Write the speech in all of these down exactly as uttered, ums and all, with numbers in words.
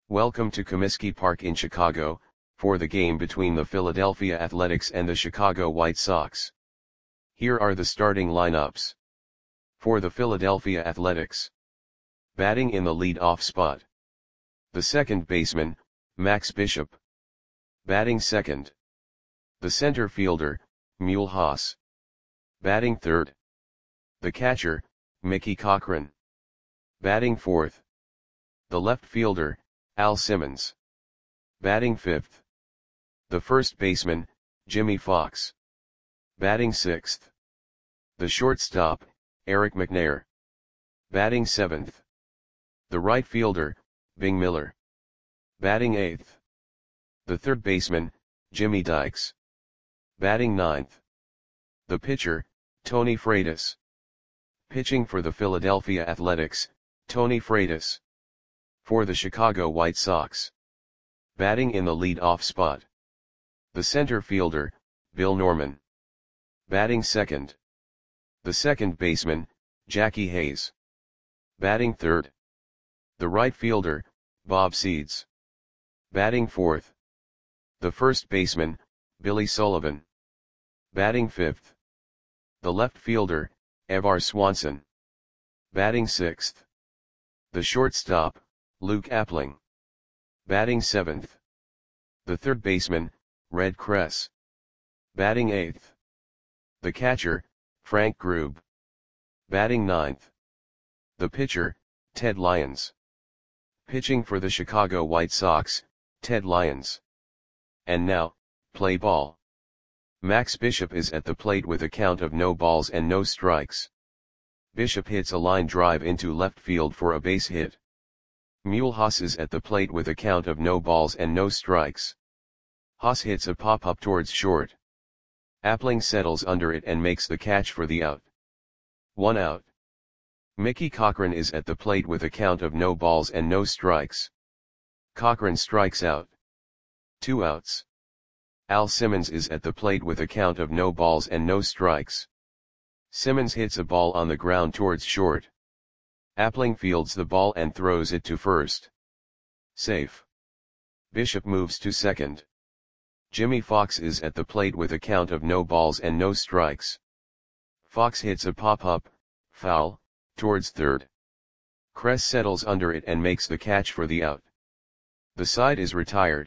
Welcome to Comiskey Park in Chicago, for the game between the Philadelphia Athletics and the Chicago White Sox. Here are the starting lineups. For the Philadelphia Athletics. Batting in the lead-off spot. The second baseman, Max Bishop. Batting second. The center fielder, Mule Haas. Batting third. The catcher, Mickey Cochrane. Batting fourth. The left fielder, Al Simmons. Batting fifth. The first baseman, Jimmy Fox. Batting sixth. The shortstop, Eric McNair. Batting seventh. The right fielder, Bing Miller. Batting eighth. The third baseman, Jimmy Dykes. Batting ninth. The pitcher, Tony Freitas. Pitching for the Philadelphia Athletics, Tony Freitas. For the Chicago White Sox. Batting in the lead-off spot. The center fielder, Bill Norman. Batting second. The second baseman, Jackie Hayes. Batting third. The right fielder, Bob Seeds. Batting fourth. The first baseman, Billy Sullivan. Batting fifth. The left fielder, Evar Swanson. Batting sixth. The shortstop, Luke Appling. Batting seventh. The third baseman, Red Kress. Batting eighth. The catcher, Frank Grube. Batting ninth. The pitcher, Ted Lyons. Pitching for the Chicago White Sox, Ted Lyons. And now, play ball. Max Bishop is at the plate with a count of no balls and no strikes. Bishop hits a line drive into left field for a base hit. Mule Haas is at the plate with a count of no balls and no strikes. Haas hits a pop-up towards short. Appling settles under it and makes the catch for the out. One out. Mickey Cochrane is at the plate with a count of no balls and no strikes. Cochrane strikes out. Two outs. Al Simmons is at the plate with a count of no balls and no strikes. Simmons hits a ball on the ground towards short. Appling fields the ball and throws it to first. Safe. Bishop moves to second. Jimmy Fox is at the plate with a count of no balls and no strikes. Fox hits a pop-up, foul, towards third. Kress settles under it and makes the catch for the out. The side is retired.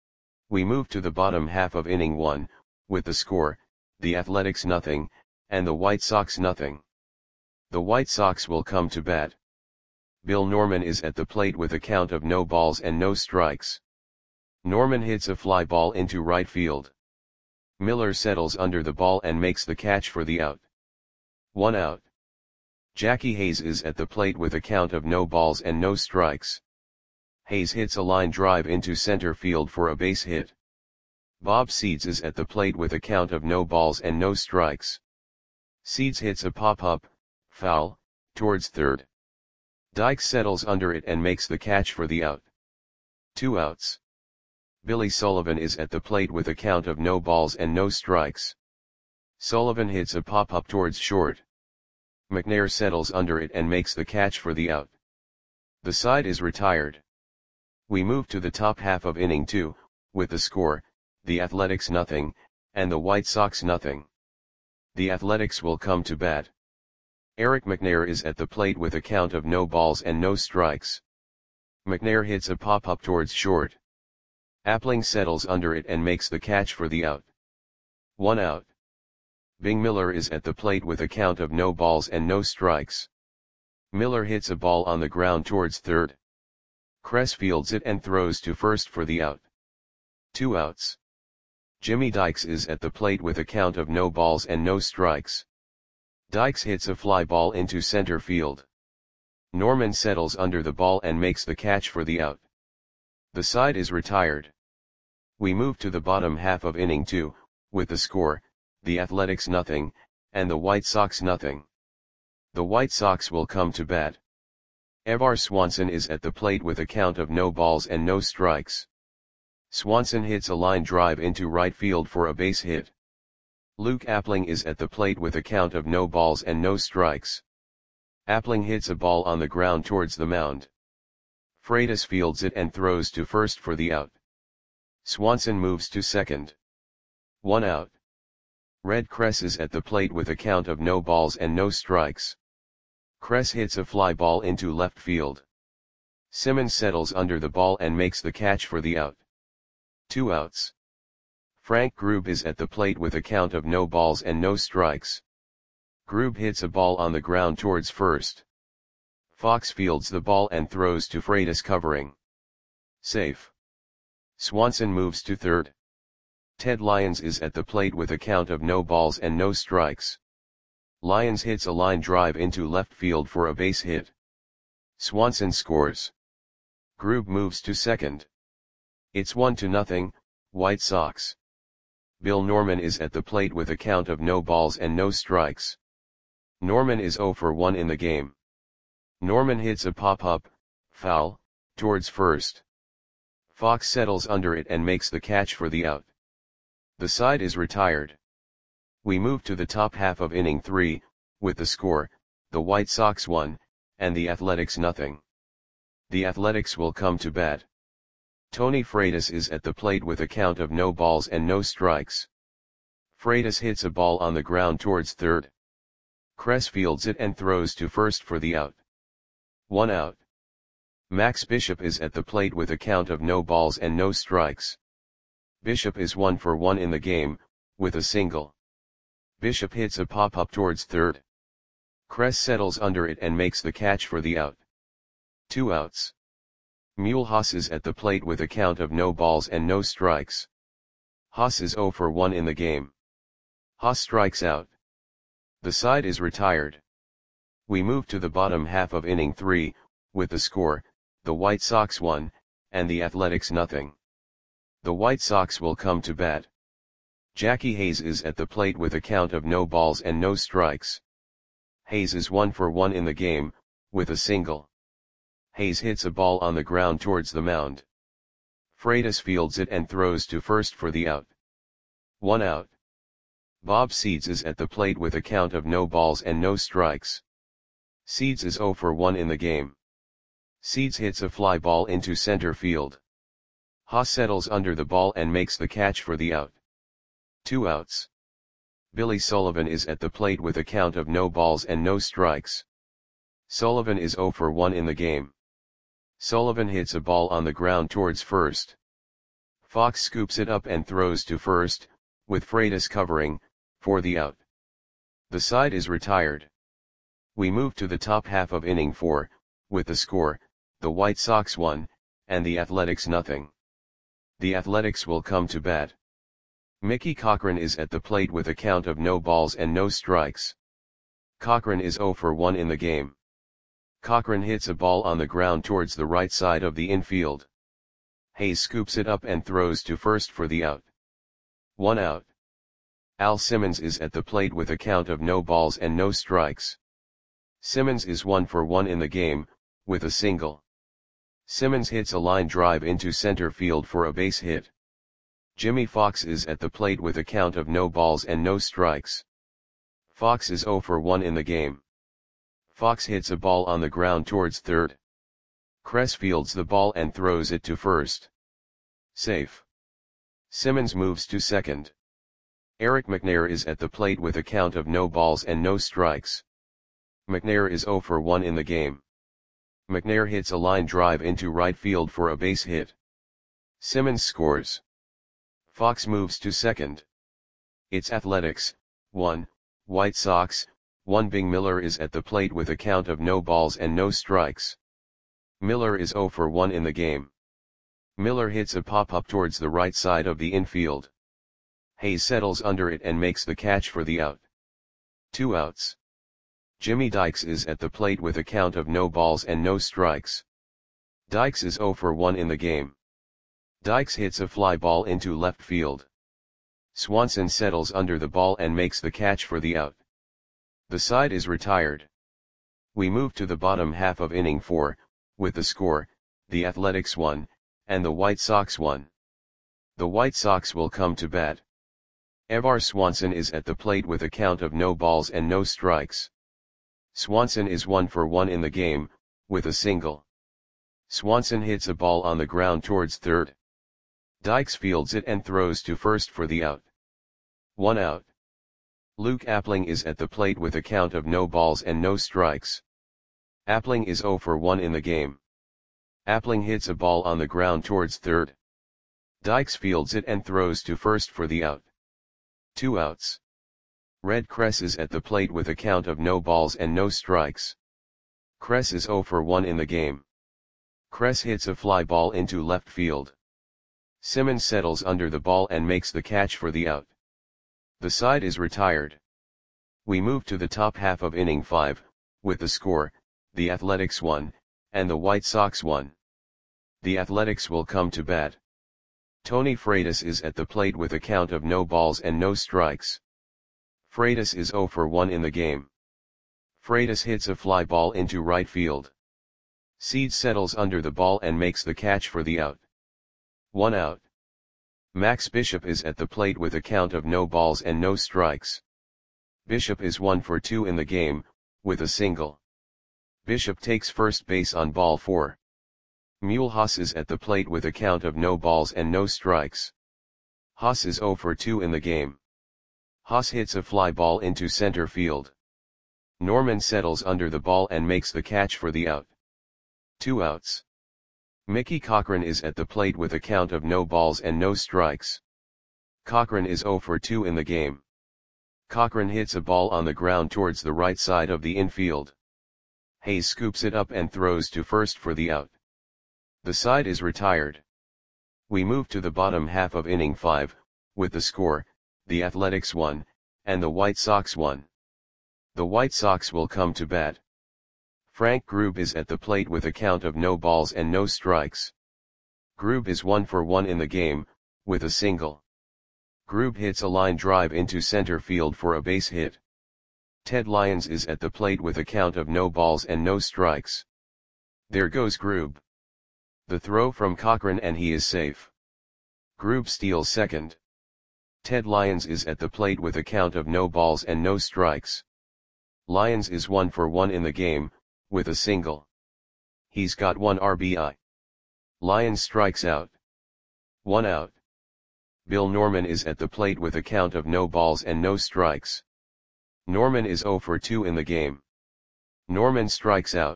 We move to the bottom half of inning one, with the score, the Athletics nothing, and the White Sox nothing. The White Sox will come to bat. Bill Norman is at the plate with a count of no balls and no strikes. Norman hits a fly ball into right field. Miller settles under the ball and makes the catch for the out. One out. Jackie Hayes is at the plate with a count of no balls and no strikes. Hayes hits a line drive into center field for a base hit. Bob Seeds is at the plate with a count of no balls and no strikes. Seeds hits a pop-up, foul, towards third. Dykes settles under it and makes the catch for the out. Two outs. Billy Sullivan is at the plate with a count of no balls and no strikes. Sullivan hits a pop-up towards short. McNair settles under it and makes the catch for the out. The side is retired. We move to the top half of inning two, with the score, the Athletics nothing, and the White Sox nothing. The Athletics will come to bat. Eric McNair is at the plate with a count of no balls and no strikes. McNair hits a pop-up towards short. Appling settles under it and makes the catch for the out. One out. Bing Miller is at the plate with a count of no balls and no strikes. Miller hits a ball on the ground towards third. Kress fields it and throws to first for the out. Two outs. Jimmy Dykes is at the plate with a count of no balls and no strikes. Dykes hits a fly ball into center field. Norman settles under the ball and makes the catch for the out. The side is retired. We move to the bottom half of inning two, with the score, the Athletics nothing, and the White Sox nothing. The White Sox will come to bat. Evar Swanson is at the plate with a count of no balls and no strikes. Swanson hits a line drive into right field for a base hit. Luke Appling is at the plate with a count of no balls and no strikes. Appling hits a ball on the ground towards the mound. Freitas fields it and throws to first for the out. Swanson moves to second. One out. Red Cress is at the plate with a count of no balls and no strikes. Cress hits a fly ball into left field. Simmons settles under the ball and makes the catch for the out. Two outs. Frank Grube is at the plate with a count of no balls and no strikes. Grube hits a ball on the ground towards first. Fox fields the ball and throws to Freitas covering. Safe. Swanson moves to third. Ted Lyons is at the plate with a count of no balls and no strikes. Lyons hits a line drive into left field for a base hit. Swanson scores. Grube moves to second. It's one to nothing, White Sox. Bill Norman is at the plate with a count of no balls and no strikes. Norman is oh for one in the game. Norman hits a pop-up, foul, towards first. Fox settles under it and makes the catch for the out. The side is retired. We move to the top half of inning three, with the score, the White Sox one, and the Athletics nothing. The Athletics will come to bat. Tony Freitas is at the plate with a count of no balls and no strikes. Freitas hits a ball on the ground towards third. Cress fields it and throws to first for the out. One out. Max Bishop is at the plate with a count of no balls and no strikes. Bishop is one for one in the game, with a single. Bishop hits a pop-up towards third. Cress settles under it and makes the catch for the out. Two outs. Mule Haas is at the plate with a count of no balls and no strikes. Haas is oh for one in the game. Haas strikes out. The side is retired. We move to the bottom half of inning three, with the score, the White Sox one, and the Athletics nothing. The White Sox will come to bat. Jackie Hayes is at the plate with a count of no balls and no strikes. Hayes is one for one in the game, with a single. Hayes hits a ball on the ground towards the mound. Freitas fields it and throws to first for the out. One out. Bob Seeds is at the plate with a count of no balls and no strikes. Seeds is oh for one in the game. Seeds hits a fly ball into center field. Haas settles under the ball and makes the catch for the out. Two outs. Billy Sullivan is at the plate with a count of no balls and no strikes. Sullivan is oh for one in the game. Sullivan hits a ball on the ground towards first. Fox scoops it up and throws to first, with Freitas covering, for the out. The side is retired. We move to the top half of inning four, with the score, the White Sox one, and the Athletics nothing. The Athletics will come to bat. Mickey Cochrane is at the plate with a count of no balls and no strikes. Cochrane is oh for one in the game. Cochrane hits a ball on the ground towards the right side of the infield. Hayes scoops it up and throws to first for the out. One out. Al Simmons is at the plate with a count of no balls and no strikes. Simmons is one for one in the game, with a single. Simmons hits a line drive into center field for a base hit. Jimmy Fox is at the plate with a count of no balls and no strikes. Fox is oh for one in the game. Fox hits a ball on the ground towards third. Cress fields the ball and throws it to first. Safe. Simmons moves to second. Eric McNair is at the plate with a count of no balls and no strikes. McNair is oh for one in the game. McNair hits a line drive into right field for a base hit. Simmons scores. Fox moves to second. It's Athletics, one, White Sox, one. Bing Miller is at the plate with a count of no balls and no strikes. Miller is oh for one in the game. Miller hits a pop-up towards the right side of the infield. Hayes settles under it and makes the catch for the out. Two outs. Jimmy Dykes is at the plate with a count of no balls and no strikes. Dykes is oh for one in the game. Dykes hits a fly ball into left field. Swanson settles under the ball and makes the catch for the out. The side is retired. We move to the bottom half of inning four, with the score, the Athletics one, and the White Sox one. The White Sox will come to bat. Evar Swanson is at the plate with a count of no balls and no strikes. Swanson is one for one in the game, with a single. Swanson hits a ball on the ground towards third. Dykes fields it and throws to first for the out. One out. Luke Appling is at the plate with a count of no balls and no strikes. Appling is zero for one in the game. Appling hits a ball on the ground towards third. Dykes fields it and throws to first for the out. Two outs. Red Kress is at the plate with a count of no balls and no strikes. Kress is zero for one in the game. Kress hits a fly ball into left field. Simmons settles under the ball and makes the catch for the out. The side is retired. We move to the top half of inning five, with the score, the Athletics one, and the White Sox one. The Athletics will come to bat. Tony Freitas is at the plate with a count of no balls and no strikes. Freitas is zero for one in the game. Freitas hits a fly ball into right field. Seed settles under the ball and makes the catch for the out. One out. Max Bishop is at the plate with a count of no balls and no strikes. Bishop is one for two in the game, with a single. Bishop takes first base on ball four. Mulhouse is at the plate with a count of no balls and no strikes. Haas is zero for two in the game. Haas hits a fly ball into center field. Norman settles under the ball and makes the catch for the out. Two outs. Mickey Cochrane is at the plate with a count of no balls and no strikes. Cochrane is zero for two in the game. Cochrane hits a ball on the ground towards the right side of the infield. Hayes scoops it up and throws to first for the out. The side is retired. We move to the bottom half of inning five, with the score, the Athletics one, and the White Sox one. The White Sox will come to bat. Frank Grube is at the plate with a count of no balls and no strikes. Grube is one for one in the game, with a single. Grube hits a line drive into center field for a base hit. Ted Lyons is at the plate with a count of no balls and no strikes. There goes Grube. The throw from Cochrane and he is safe. Grube steals second. Ted Lyons is at the plate with a count of no balls and no strikes. Lyons is one for one in the game, with a single. He's got one R B I. Lyons strikes out. One out. Bill Norman is at the plate with a count of no balls and no strikes. Norman is zero for two in the game. Norman strikes out.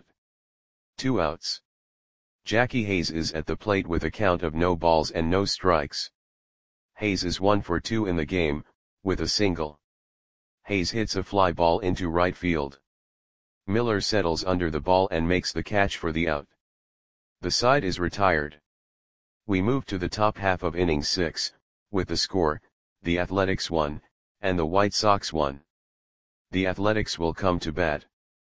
Two outs. Jackie Hayes is at the plate with a count of no balls and no strikes. Hayes is one for two in the game, with a single. Hayes hits a fly ball into right field. Miller settles under the ball and makes the catch for the out. The side is retired. We move to the top half of inning six, with the score, the Athletics one, and the White Sox one. The Athletics will come to bat.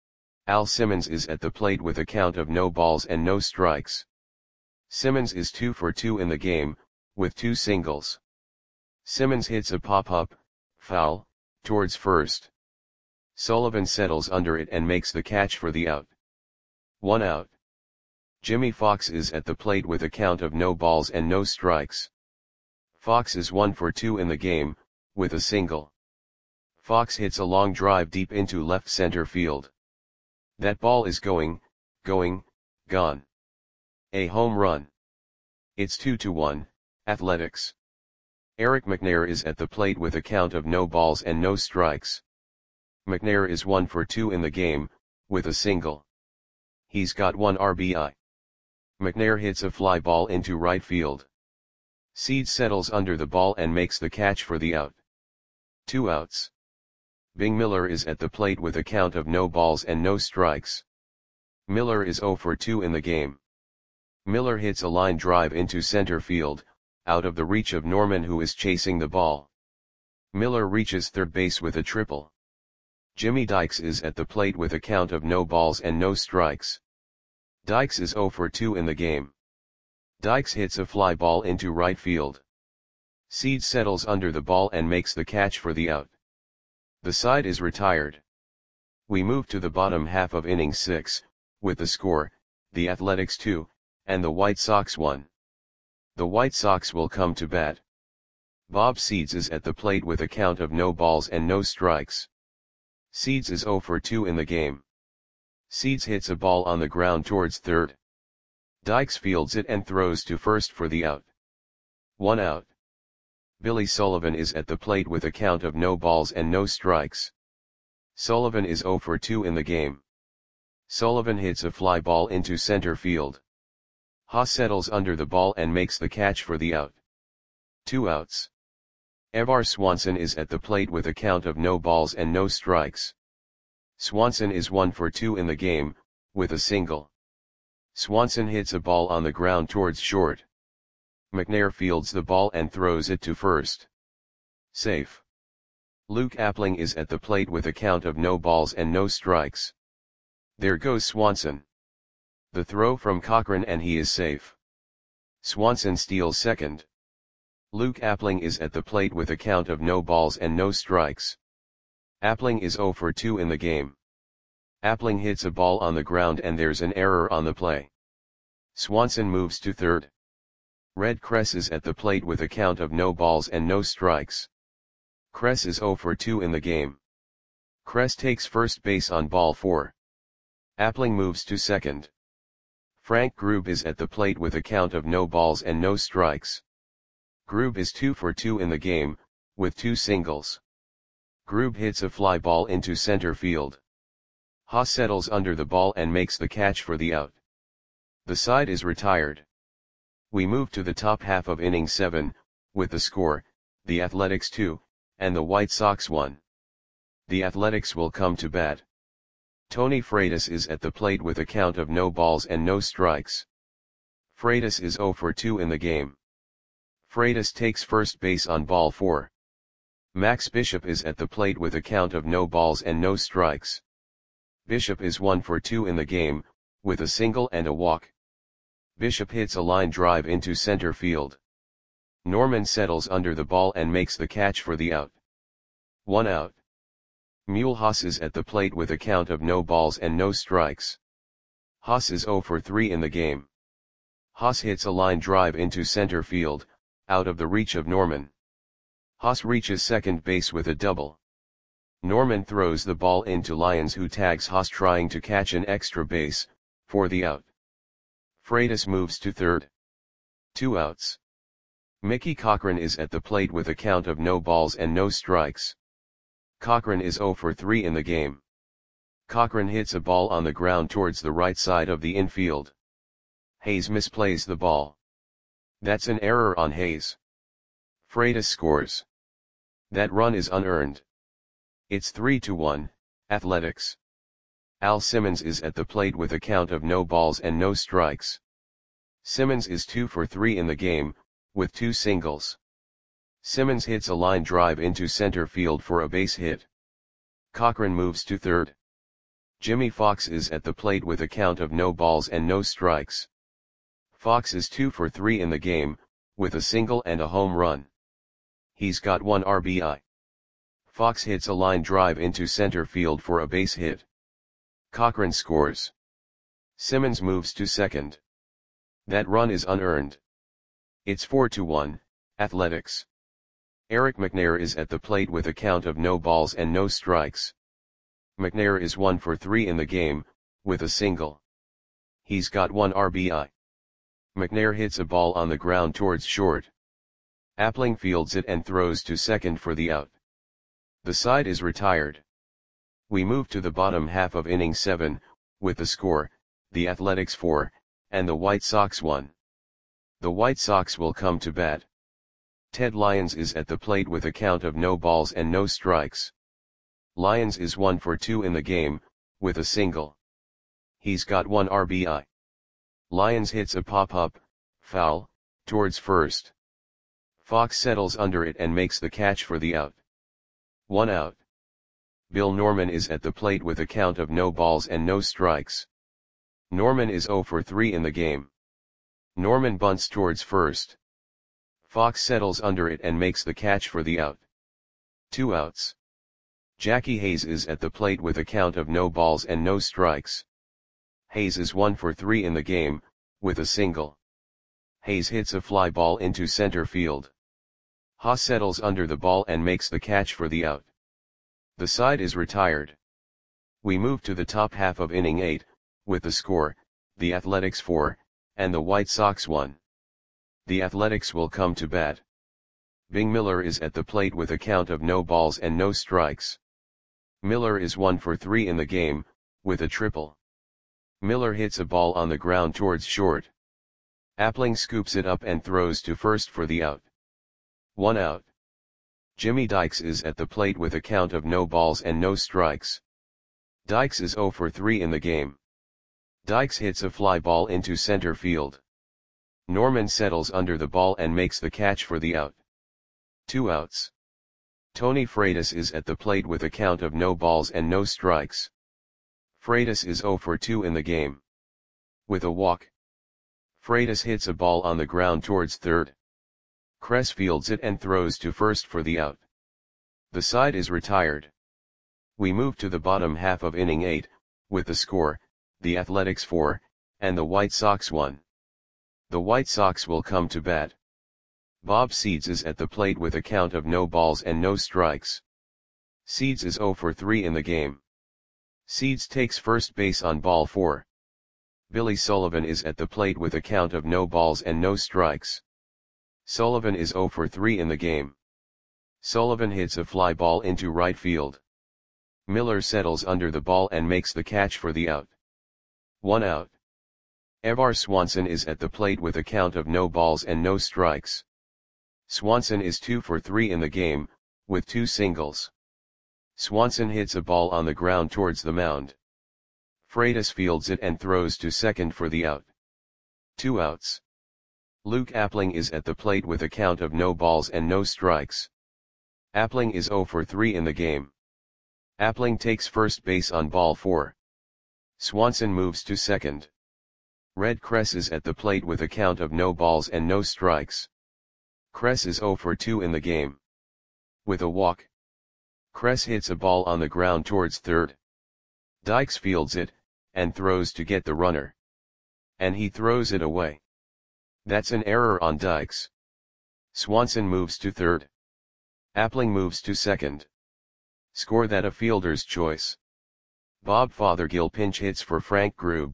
Al Simmons is at the plate with a count of no balls and no strikes. Simmons is two for two in the game, with two singles. Simmons hits a pop-up, foul, towards first. Sullivan settles under it and makes the catch for the out. One out. Jimmy Fox is at the plate with a count of no balls and no strikes. Fox is one for two in the game, with a single. Fox hits a long drive deep into left center field. That ball is going, going, gone. A home run. It's two to one, Athletics. Eric McNair is at the plate with a count of no balls and no strikes. McNair is one for two in the game, with a single. He's got one R B I. McNair hits a fly ball into right field. Seed settles under the ball and makes the catch for the out. Two outs. Bing Miller is at the plate with a count of no balls and no strikes. Miller is zero for two in the game. Miller hits a line drive into center field, out of the reach of Norman who is chasing the ball. Miller reaches third base with a triple. Jimmy Dykes is at the plate with a count of no balls and no strikes. Dykes is zero for two in the game. Dykes hits a fly ball into right field. Seed settles under the ball and makes the catch for the out. The side is retired. We move to the bottom half of inning six, with the score, the Athletics two, and the White Sox one. The White Sox will come to bat. Bob Seeds is at the plate with a count of no balls and no strikes. Seeds is zero for two in the game. Seeds hits a ball on the ground towards third. Dykes fields it and throws to first for the out. One out. Billy Sullivan is at the plate with a count of no balls and no strikes. Sullivan is oh for two in the game. Sullivan hits a fly ball into center field. Haas settles under the ball and makes the catch for the out. Two outs. Evar Swanson is at the plate with a count of no balls and no strikes. Swanson is one for two in the game, with a single. Swanson hits a ball on the ground towards short. McNair fields the ball and throws it to first. Safe. Luke Appling is at the plate with a count of no balls and no strikes. There goes Swanson. The throw from Cochran and he is safe. Swanson steals second. Luke Appling is at the plate with a count of no balls and no strikes. Appling is oh for two in the game. Appling hits a ball on the ground and there's an error on the play. Swanson moves to third. Red Kress is at the plate with a count of no balls and no strikes. Kress is oh for two in the game. Kress takes first base on ball four. Appling moves to second. Frank Grube is at the plate with a count of no balls and no strikes. Grube is two for two in the game, with two singles. Grube hits a fly ball into center field. Haas settles under the ball and makes the catch for the out. The side is retired. We move to the top half of inning seven, with the score, the Athletics two, and the White Sox one. The Athletics will come to bat. Tony Freitas is at the plate with a count of no balls and no strikes. Freitas is oh for two in the game. Freitas takes first base on ball four. Max Bishop is at the plate with a count of no balls and no strikes. Bishop is one for two in the game, with a single and a walk. Bishop hits a line drive into center field. Norman settles under the ball and makes the catch for the out. One out. Mule Haas is at the plate with a count of no balls and no strikes. Haas is oh for three in the game. Haas hits a line drive into center field, out of the reach of Norman. Haas reaches second base with a double. Norman throws the ball into Lyons, who tags Haas trying to catch an extra base, for the out. Freitas moves to third. Two outs. Mickey Cochran is at the plate with a count of no balls and no strikes. Cochran is oh for three in the game. Cochran hits a ball on the ground towards the right side of the infield. Hayes misplays the ball. That's an error on Hayes. Freitas scores. That run is unearned. It's three to one, Athletics. Al Simmons is at the plate with a count of no balls and no strikes. Simmons is two for three in the game, with two singles. Simmons hits a line drive into center field for a base hit. Cochran moves to third. Jimmy Fox is at the plate with a count of no balls and no strikes. Fox is two for three in the game, with a single and a home run. He's got one R B I. Fox hits a line drive into center field for a base hit. Cochran scores. Simmons moves to second. That run is unearned. It's four to one, Athletics. Eric McNair is at the plate with a count of no balls and no strikes. McNair is one for three in the game, with a single. He's got one R B I. McNair hits a ball on the ground towards short. Appling fields it and throws to second for the out. The side is retired. We move to the bottom half of inning seven, with the score, the Athletics four, and the White Sox one. The White Sox will come to bat. Ted Lyons is at the plate with a count of no balls and no strikes. Lyons is one for two in the game, with a single. He's got one R B I. Lyons hits a pop-up, foul, towards first. Fox settles under it and makes the catch for the out. One out. Bill Norman is at the plate with a count of no balls and no strikes. Norman is oh for three in the game. Norman bunts towards first. Fox settles under it and makes the catch for the out. Two outs. Jackie Hayes is at the plate with a count of no balls and no strikes. Hayes is one for three in the game, with a single. Hayes hits a fly ball into center field. Haas settles under the ball and makes the catch for the out. The side is retired. We move to the top half of inning eight, with the score, the Athletics four, and the White Sox one. The Athletics will come to bat. Bing Miller is at the plate with a count of no balls and no strikes. Miller is one for three in the game, with a triple. Miller hits a ball on the ground towards short. Appling scoops it up and throws to first for the out. One out. Jimmy Dykes is at the plate with a count of no balls and no strikes. Dykes is zero for three in the game. Dykes hits a fly ball into center field. Norman settles under the ball and makes the catch for the out. Two outs. Tony Freitas is at the plate with a count of no balls and no strikes. Freitas is zero for two in the game. With a walk. Freitas hits a ball on the ground towards third. Kress fields it and throws to first for the out. The side is retired. We move to the bottom half of inning eight, with the score, the Athletics four, and the White Sox one. The White Sox will come to bat. Bob Seeds is at the plate with a count of no balls and no strikes. Seeds is zero for three in the game. Seeds takes first base on ball four. Billy Sullivan is at the plate with a count of no balls and no strikes. Sullivan is zero for three in the game. Sullivan hits a fly ball into right field. Miller settles under the ball and makes the catch for the out. One out. Evar Swanson is at the plate with a count of no balls and no strikes. Swanson is two for three in the game, with two singles. Swanson hits a ball on the ground towards the mound. Freitas fields it and throws to second for the out. Two outs. Luke Appling is at the plate with a count of no balls and no strikes. Appling is zero for three in the game. Appling takes first base on ball four. Swanson moves to second. Red Kress is at the plate with a count of no balls and no strikes. Kress is zero for two in the game. With a walk. Kress hits a ball on the ground towards third. Dykes fields it, and throws to get the runner. And he throws it away. That's an error on Dykes. Swanson moves to third. Appling moves to second. Score that a fielder's choice. Bob Fothergill pinch hits for Frank Grube.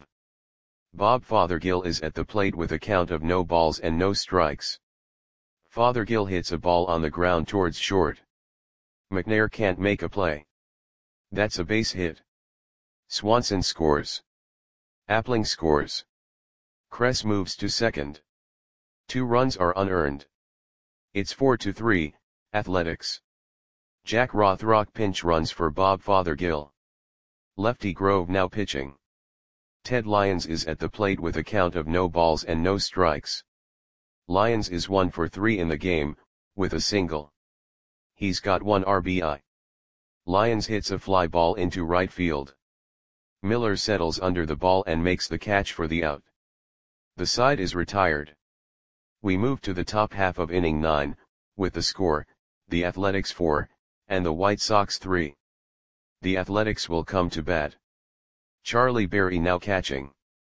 Bob Fothergill is at the plate with a count of no balls and no strikes. Fothergill hits a ball on the ground towards short. McNair can't make a play. That's a base hit. Swanson scores. Appling scores. Kress moves to second. Two runs are unearned. It's four to three, Athletics. Jack Rothrock pinch runs for Bob Fothergill. Lefty Grove now pitching. Ted Lyons is at the plate with a count of no balls and no strikes. Lyons is one for three in the game, with a single. He's got one R B I. Lyons hits a fly ball into right field. Miller settles under the ball and makes the catch for the out. The side is retired. We move to the top half of inning nine, with the score, the Athletics four, and the White Sox three. The Athletics will come to bat. Charlie Berry now catching.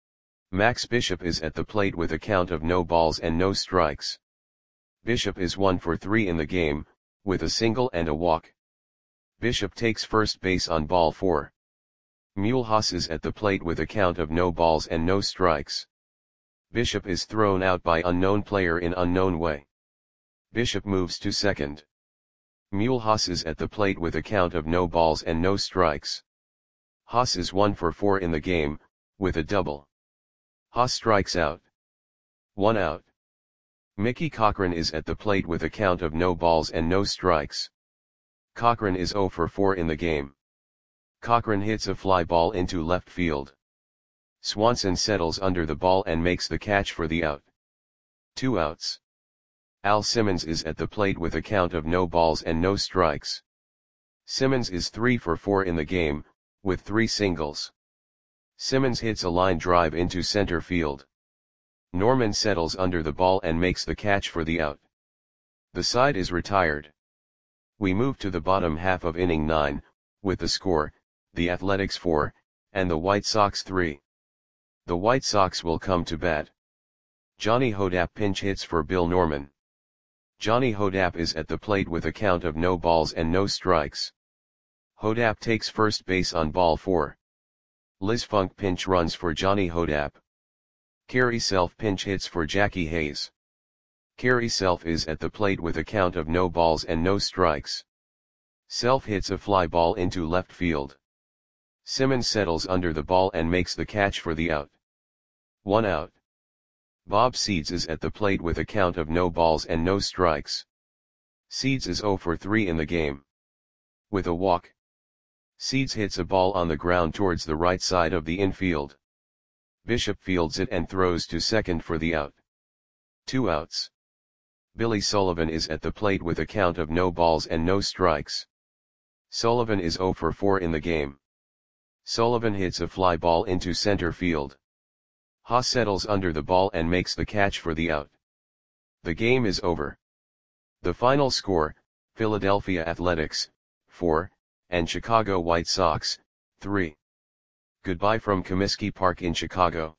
Max Bishop is at the plate with a count of no balls and no strikes. Bishop is one for three in the game, with a single and a walk. Bishop takes first base on ball four. Mulhouse is at the plate with a count of no balls and no strikes. Bishop is thrown out by unknown player in unknown way. Bishop moves to second. Mulhouse is at the plate with a count of no balls and no strikes. Haas is one for four in the game, with a double. Haas strikes out. One out. Mickey Cochran is at the plate with a count of no balls and no strikes. Cochran is zero for four in the game. Cochran hits a fly ball into left field. Swanson settles under the ball and makes the catch for the out. Two outs. Al Simmons is at the plate with a count of no balls and no strikes. Simmons is three for four in the game, with three singles. Simmons hits a line drive into center field. Norman settles under the ball and makes the catch for the out. The side is retired. We move to the bottom half of inning nine, with the score, the Athletics four, and the White Sox three. The White Sox will come to bat. Johnny Hodapp pinch hits for Bill Norman. Johnny Hodapp is at the plate with a count of no balls and no strikes. Hodapp takes first base on ball four. Liz Funk pinch runs for Johnny Hodapp. Carey Self pinch hits for Jackie Hayes. Carey Self is at the plate with a count of no balls and no strikes. Self hits a fly ball into left field. Simmons settles under the ball and makes the catch for the out. One out. Bob Seeds is at the plate with a count of no balls and no strikes. Seeds is zero for three in the game. With a walk, Seeds hits a ball on the ground towards the right side of the infield. Bishop fields it and throws to second for the out. Two outs. Billy Sullivan is at the plate with a count of no balls and no strikes. Sullivan is zero for four in the game. Sullivan hits a fly ball into center field. Haas settles under the ball and makes the catch for the out. The game is over. The final score, Philadelphia Athletics, four, and Chicago White Sox, three. Goodbye from Comiskey Park in Chicago.